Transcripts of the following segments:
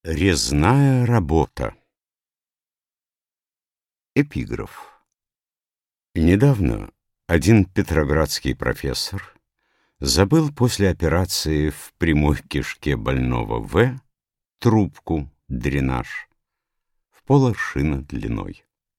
Резная работа. Эпиграф. Недавно один петроградский профессор забыл после операции в прямой кишке больного В трубку, дренаж, в пол-аршина длиной.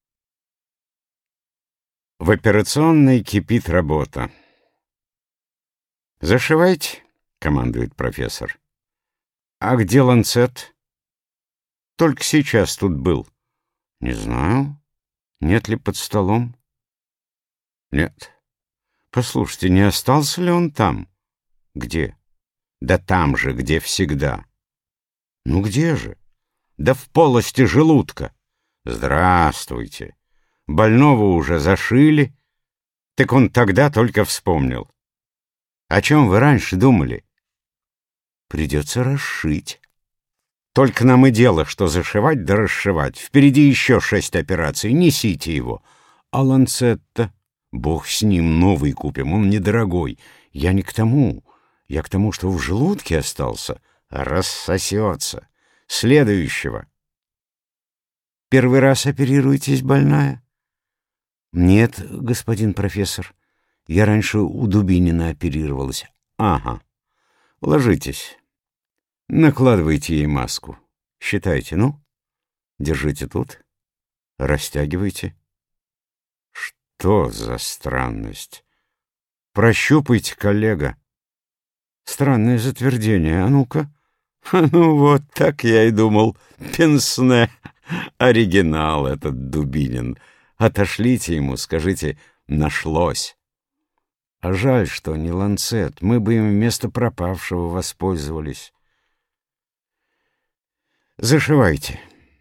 В операционной кипит работа. «Зашивайте», — командует профессор. «А где ланцет?» «Только сейчас тут был». «Не знаю. Нет ли под столом?» «Нет». «Послушайте, не остался ли он там?» «Где?» «Да там же, где всегда». «Ну где же?» «Да в полости желудка». «Здравствуйте. Больного уже зашили?» «Так он тогда только вспомнил». «О чем вы раньше думали?» «Придется расшить». «Только нам и дело, что зашивать да расшивать. Впереди еще 6 операций. Несите его». «А ланцет-то?» «Бог с ним, новый купим, он недорогой». «Я не к тому. Я к тому, что в желудке остался». «Рассосется. Следующего». «Первый раз оперируетесь, больная?» «Нет, господин профессор. Я раньше у Дубинина оперировалась». «Ага. Ложитесь. Накладывайте ей маску. Считайте, ну. Держите тут. Растягивайте». «Что за странность? Прощупайте, коллега». «Странное затвердение. А ну-ка». «Ну вот, так я и думал. Пенсне. Оригинал этот Дубинин. Отошлите ему, скажите, нашлось». «А жаль, что не ланцет. Мы бы им вместо пропавшего воспользовались». «Зашивайте».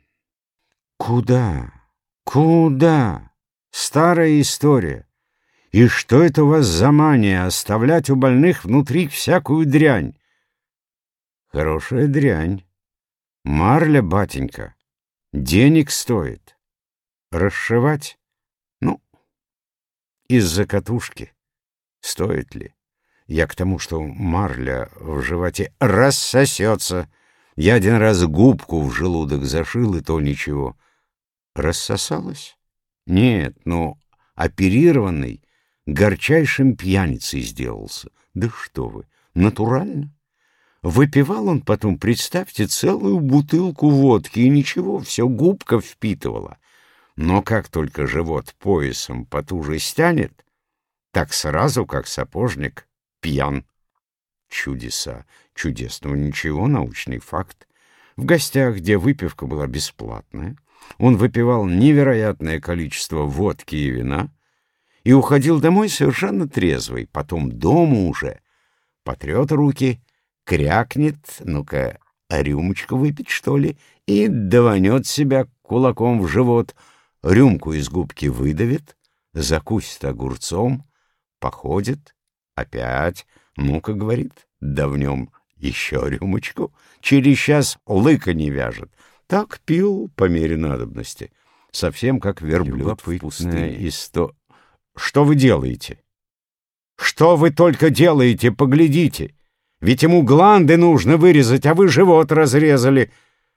«Куда? Куда? Старая история. И что это у вас за мания оставлять у больных внутри всякую дрянь?» «Хорошая дрянь. Марля, батенька, денег стоит. Расшивать? Ну, из-за катушки. Стоит ли? Я к тому, что марля в животе рассосется. Я один раз губку в желудок зашил, и то ничего. Рассосалась? Нет, но оперированный горчайшим пьяницей сделался. Да что вы, натурально. Выпивал он потом, представьте, целую бутылку водки, и ничего, все губка впитывала. Но как только живот поясом потуже стянет, так сразу, как сапожник, пьян. Чудеса. Чудесного ничего, научный факт. В гостях, где выпивка была бесплатная, он выпивал невероятное количество водки и вина и уходил домой совершенно трезвый. Потом дома уже потрет руки, крякнет, ну-ка, а рюмочку выпить, что ли, и даванет себя кулаком в живот, рюмку из губки выдавит, закусит огурцом, походит, опять, ну-ка, говорит, давнем еще рюмочку, через час лыка не вяжет. Так пил по мере надобности, совсем как верблюд в пустыне. Что вы делаете? Что вы только делаете, поглядите! Ведь ему гланды нужно вырезать, а вы живот разрезали.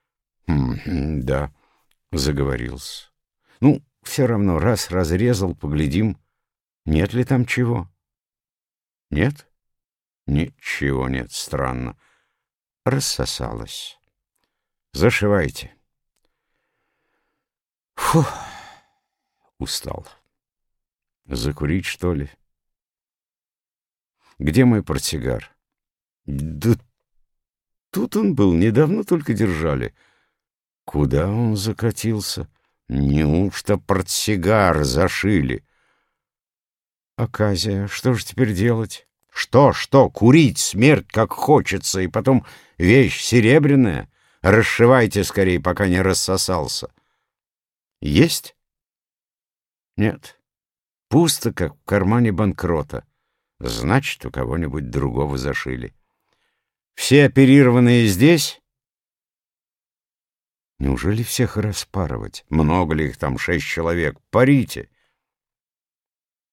Да, заговорился. Ну, все равно, раз разрезал, поглядим, нет ли там чего. Нет? Ничего нет, странно. Рассосалась. Зашивайте. Фух, устал. Закурить, что ли? Где мой портсигар? Да тут он был, недавно только держали. Куда он закатился? Неужто портсигар зашили? Аказия, что же теперь делать? Что? Курить смерть как хочется, и потом вещь серебряная. Расшивайте скорее, пока не рассосался. Есть? Нет. Пусто, как в кармане банкрота. Значит, у кого-нибудь другого зашили. Все оперированные здесь? Неужели всех распарывать? Много ли их там, 6 человек? Парите.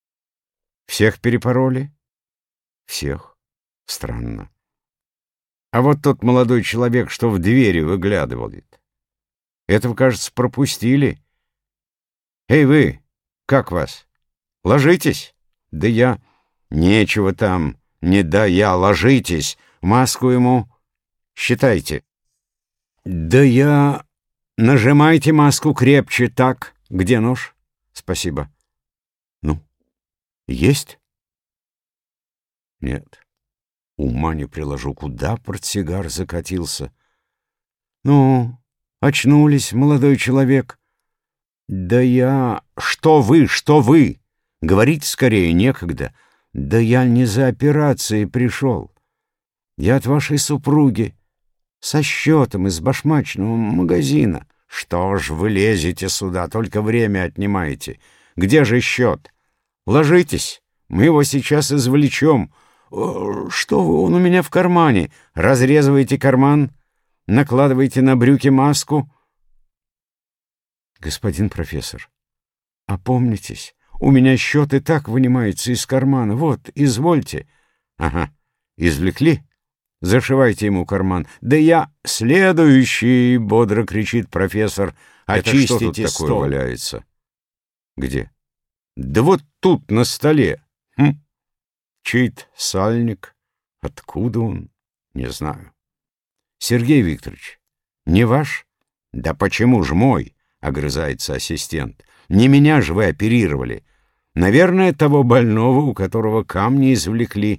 Всех перепороли? Всех. Странно. А вот тот молодой человек, что в двери выглядывает. Этого, кажется, пропустили. Эй, вы, как вас? Ложитесь. Да я... Нечего там, не да я, ложитесь. Маску ему считайте. Да я... Нажимайте маску крепче, так. Где нож? Спасибо. Ну, есть? Нет. Ума не приложу, куда портсигар закатился. Ну, очнулись, молодой человек. Да я... Что вы, что вы? Говорите скорее, некогда. Да я не за операцией пришел. Я от вашей супруги со счетом из башмачного магазина. Что ж вы лезете сюда, только время отнимаете. Где же счет? Ложитесь, мы его сейчас извлечем. Что вы, он у меня в кармане. Разрезывайте карман, накладывайте на брюки маску. Господин профессор, опомнитесь, у меня счет и так вынимается из кармана. Вот, извольте. Ага, извлекли? Зашивайте ему карман. Да я... Следующий, бодро кричит профессор. Очистите стол. Такое валяется? Где? Да вот тут, на столе. Чей-то сальник. Откуда он? Не знаю. Сергей Викторович, не ваш? Да почему ж мой? Огрызается ассистент. Не меня же вы оперировали. Наверное, того больного, у которого камни извлекли.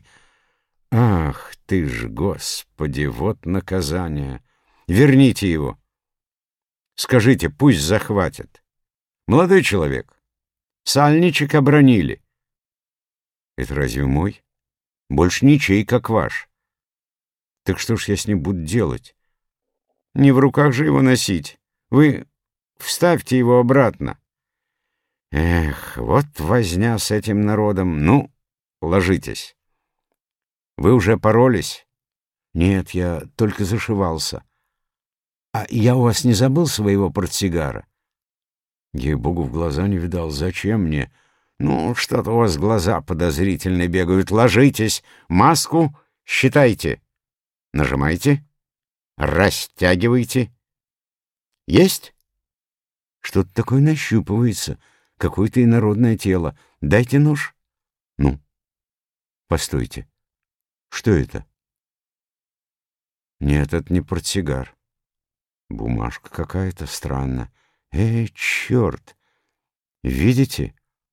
Ах ты ж, Господи, вот наказание. Верните его. Скажите, пусть захватят. Молодой человек, сальничек обронили. Это разве мой? Больше ничей, как ваш. Так что ж я с ним буду делать? Не в руках же его носить. Вы вставьте его обратно. Эх, вот возня с этим народом. Ну, ложитесь. Вы уже поролись? Нет, я только зашивался. А я у вас не забыл своего портсигара? Ей-богу, в глаза не видал. Зачем мне? Ну, что-то у вас глаза подозрительно бегают. Ложитесь, маску считайте. Нажимайте, растягивайте. Есть? Что-то такое нащупывается, какое-то инородное тело. Дайте нож. Ну, постойте. Что это? Нет, это не портсигар. Бумажка какая-то, странно. Черт! Видите?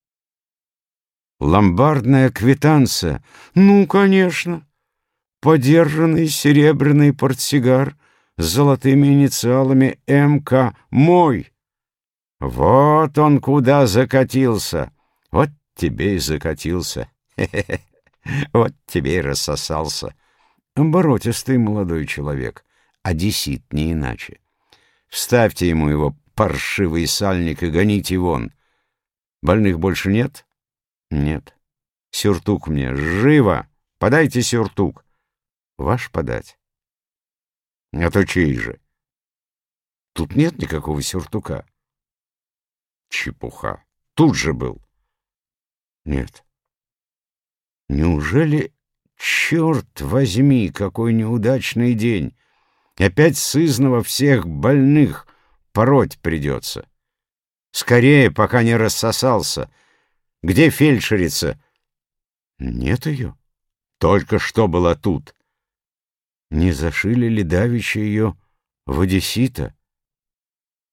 Ломбардная квитанция. Ну, конечно. Подержанный серебряный портсигар с золотыми инициалами МК. Мой. Вот он куда закатился. Вот тебе и закатился. Хе-хе-хе. Вот тебе и рассосался. Оборотистый молодой человек. Одессит, не иначе. Вставьте ему его паршивый сальник и гоните вон. Больных больше нет? Нет. Сюртук мне. Живо! Подайте сюртук. Ваш подать? А то чей же? Тут нет никакого сюртука. Чепуха. Тут же был. Нет. Неужели, черт возьми, какой неудачный день? Опять сызнова всех больных пороть придется. Скорее, пока не рассосался. Где фельдшерица? Нет ее. Только что была тут. Не зашили ли давеча ее в одессита?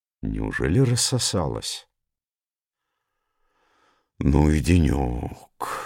Неужели рассосалась? Ну и денек.